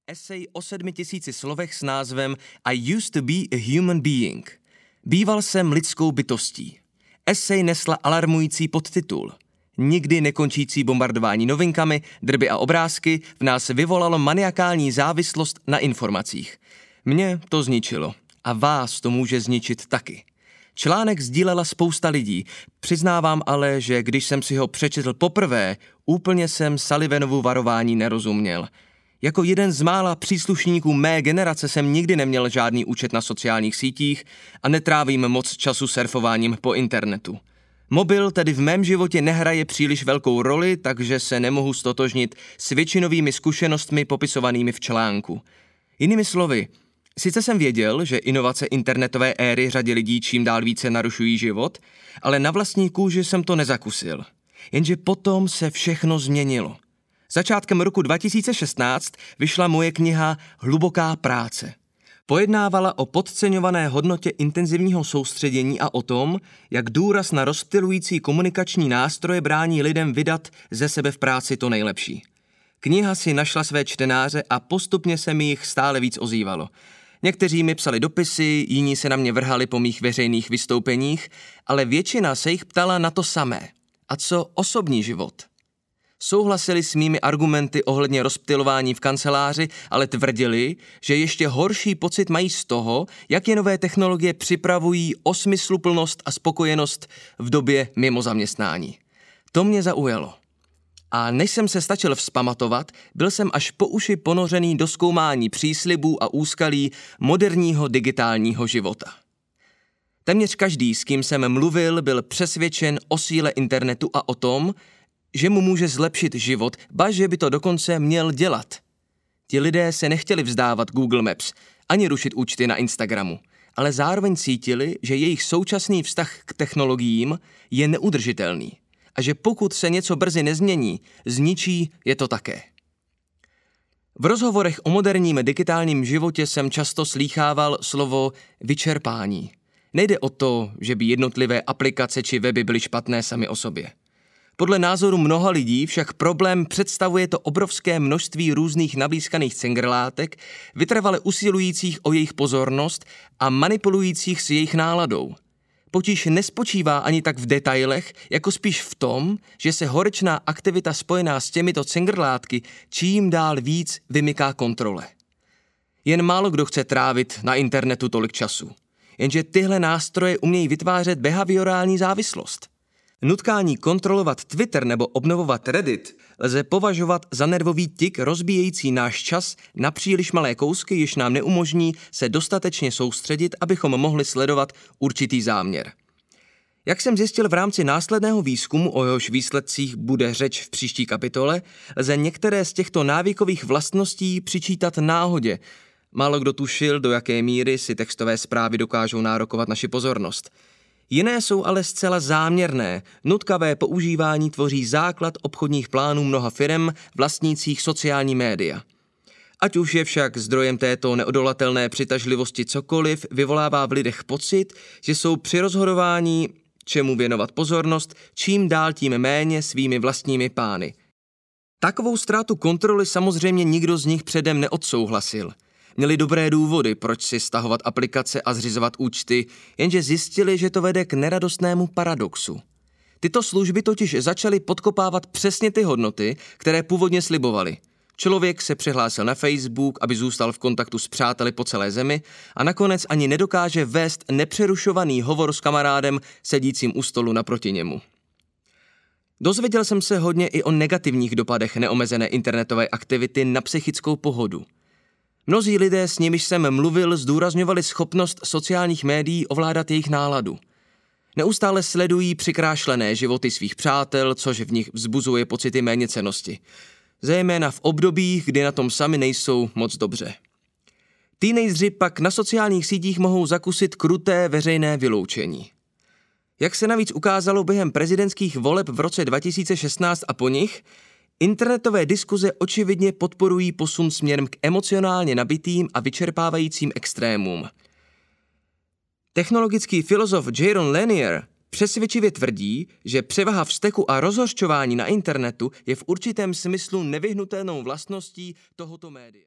Esej o 7000 slovech s názvem I used to be a human being. Býval jsem lidskou bytostí. Esej nesla alarmující podtitul. Nikdy nekončící bombardování novinkami, drby a obrázky v nás vyvolalo maniakální závislost na informacích. Mě to zničilo a vás to může zničit taky. Článek sdílela spousta lidí, přiznávám ale, že když jsem si ho přečetl poprvé, úplně jsem Sullivanovu varování nerozuměl. Jako jeden z mála příslušníků mé generace jsem nikdy neměl žádný účet na sociálních sítích a netrávím moc času surfováním po internetu. Mobil tedy v mém životě nehraje příliš velkou roli, takže se nemohu stotožnit s většinovými zkušenostmi popisovanými v článku. Jinými slovy, sice jsem věděl, že inovace internetové éry řadě lidí čím dál více narušují život, ale na vlastní kůži jsem to nezakusil. Jenže potom se všechno změnilo. Začátkem roku 2016 vyšla moje kniha Hluboká práce. Pojednávala o podceňované hodnotě intenzivního soustředění a o tom, jak důraz na rozptylující komunikační nástroje brání lidem vydat ze sebe v práci to nejlepší. Kniha si našla své čtenáře a postupně se mi jich stále víc ozývalo. Někteří mi psali dopisy, jiní se na mě vrhali po mých veřejných vystoupeních, ale většina se jich ptala na to samé. A co osobní život? Souhlasili s mými argumenty ohledně rozptylování v kanceláři, ale tvrdili, že ještě horší pocit mají z toho, jak je nové technologie připravují o smysluplnost a spokojenost v době mimo zaměstnání. To mě zaujalo. A než jsem se stačil vzpamatovat, byl jsem až po uši ponořený do zkoumání příslibů a úskalí moderního digitálního života. Téměř každý, s kým jsem mluvil, byl přesvědčen o síle internetu a o tom, že mu může zlepšit život, ba že by to dokonce měl dělat. Ti lidé se nechtěli vzdávat Google Maps, ani rušit účty na Instagramu, ale zároveň cítili, že jejich současný vztah k technologiím je neudržitelný a že pokud se něco brzy nezmění, zničí je to také. V rozhovorech o moderním digitálním životě jsem často slýchával slovo vyčerpání. Nejde o to, že by jednotlivé aplikace či weby byly špatné sami o sobě. Podle názoru mnoha lidí však problém představuje to obrovské množství různých nablýskaných cingrlátek, vytrvale usilujících o jejich pozornost a manipulujících s jejich náladou. Potíž nespočívá ani tak v detailech, jako spíš v tom, že se horečná aktivita spojená s těmito cingrlátky čím dál víc vymyká kontrole. Jen málo kdo chce trávit na internetu tolik času. Jenže tyhle nástroje umějí vytvářet behaviorální závislost. Nutkání kontrolovat Twitter nebo obnovovat Reddit lze považovat za nervový tik rozbíjející náš čas na příliš malé kousky, již nám neumožní se dostatečně soustředit, abychom mohli sledovat určitý záměr. Jak jsem zjistil v rámci následného výzkumu, o jehož výsledcích bude řeč v příští kapitole, lze některé z těchto návykových vlastností přičítat náhodě. Málo kdo tušil, do jaké míry si textové zprávy dokážou nárokovat naši pozornost. Jiné jsou ale zcela záměrné. Nutkavé používání tvoří základ obchodních plánů mnoha firem vlastnících sociální média. Ať už je však zdrojem této neodolatelné přitažlivosti cokoliv, vyvolává v lidech pocit, že jsou při rozhodování, čemu věnovat pozornost, čím dál tím méně svými vlastními pány. Takovou ztrátu kontroly samozřejmě nikdo z nich předem neodsouhlasil. Měli dobré důvody, proč si stahovat aplikace a zřizovat účty, jenže zjistili, že to vede k neradostnému paradoxu. Tyto služby totiž začaly podkopávat přesně ty hodnoty, které původně slibovali. Člověk se přihlásil na Facebook, aby zůstal v kontaktu s přáteli po celé zemi a nakonec ani nedokáže vést nepřerušovaný hovor s kamarádem sedícím u stolu naproti němu. Dozvěděl jsem se hodně i o negativních dopadech neomezené internetové aktivity na psychickou pohodu. Mnozí lidé, s nimiž jsem mluvil, zdůrazňovali schopnost sociálních médií ovládat jejich náladu. Neustále sledují přikrášlené životy svých přátel, což v nich vzbuzuje pocity méněcennosti. Zejména v obdobích, kdy na tom sami nejsou moc dobře. Teenageři pak na sociálních sítích mohou zakusit kruté veřejné vyloučení. Jak se navíc ukázalo během prezidentských voleb v roce 2016 a po nich, internetové diskuze očividně podporují posun směrem k emocionálně nabitým a vyčerpávajícím extrémům. Technologický filozof Jaron Lanier přesvědčivě tvrdí, že převaha vzteku a rozhořčování na internetu je v určitém smyslu nevyhnutelnou vlastností tohoto média.